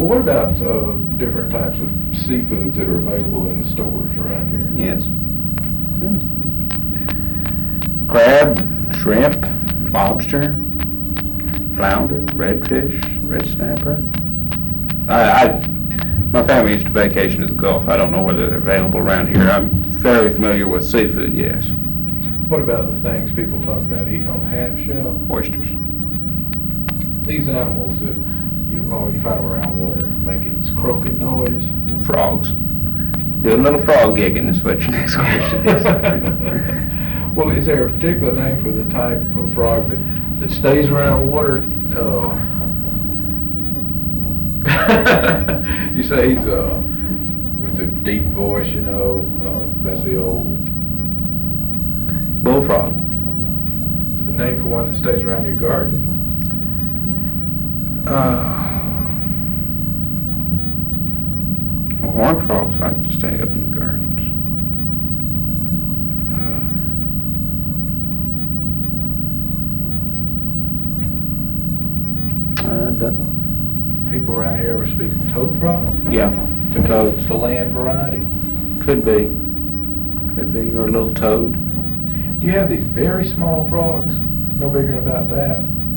Well, what about different types of seafoods that are available in the stores around here? Yes. Crab, shrimp, lobster, flounder, redfish, red snapper. My family used to vacation to the Gulf. I don't know whether they're available around here. I'm very familiar with seafood, yes. What about the things people talk about eating on the half shell? Oysters. These animals that you find them around water, making this croaking noise. Frogs. Do a little frog gigging is what your next question is. Well, is there a particular name for the type of frog that stays around water? You say he's with a deep voice, that's the old Bullfrog. the name for one that stays around your garden. Horned frogs like to stay up in the gardens. People around here ever speak of toad frogs? Yeah, toads. The land variety. Could be, or a little toad. You have these very small frogs, no bigger than about that.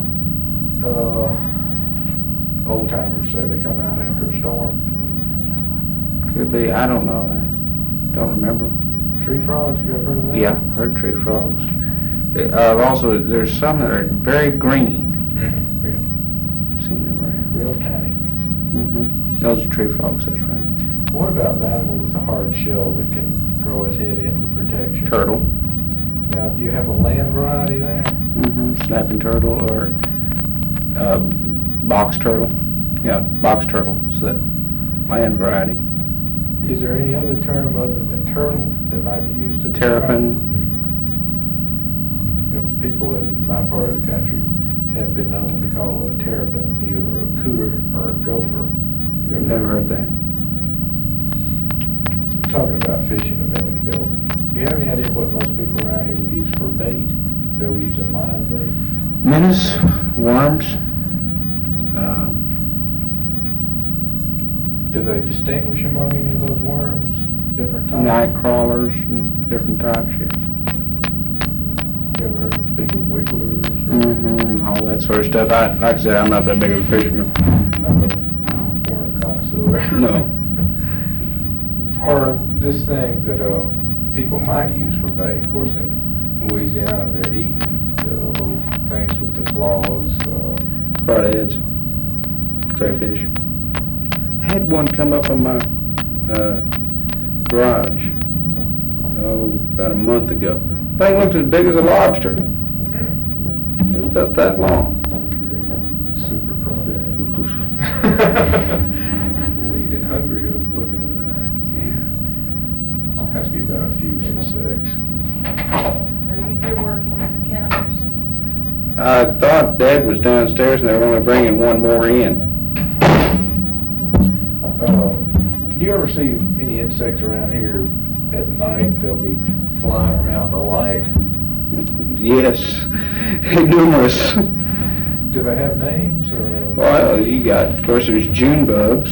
Old timers say they come out after a storm. Could be, I don't know, I don't remember. Tree frogs, you ever heard of that? Yeah, heard tree frogs. Also, there's some that are very green. Mm-hmm. Yeah. I've seen them around. Real tiny. Mm-hmm. Those are tree frogs, that's right. What about the animal with a hard shell that can grow his head in for protection? Turtle. Now, do you have a land variety there? Mm-hmm. Snapping turtle or box turtle. Yeah, box turtle is the land variety. Is there any other term other than turtle that might be used to describe? Terrapin. People in my part of the country have been known to call a terrapin either a cooter or a gopher. You've never heard that? Talking about fishing a minute ago, do you have any idea what most people around here would use for bait? They would use a live bait? Minnows, worms. Do they distinguish among any of those worms? Different types? Night crawlers and different types, yes. You ever heard them speak of wigglers? Mm-hmm, all that sort of stuff. Like I said, I'm not that big of a fisherman. Not a worm connoisseur. No. Or this thing that people might use for bait. Of course, in Louisiana, they're eating the little things with the claws. Crawdads, crayfish. I had one come up on my garage, about a month ago. Thing looked as big as a lobster. It was about that long. Super crawdad. Leading hungry looking at that. I'll ask you about a few insects. Are you through working with the counters? I thought Dad was downstairs and they were only bringing one more in. Do you ever see any insects around here at night? They'll be flying around the light. Yes, numerous. Do they have names? Well, you got, of course, there's June bugs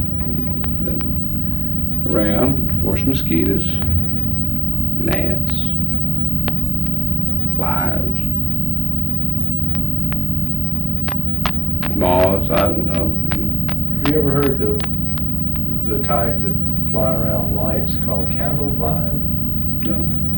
around, of course, mosquitoes, gnats, flies, moths, I don't know. Have you ever heard the type that fly around lights called candle flies? No.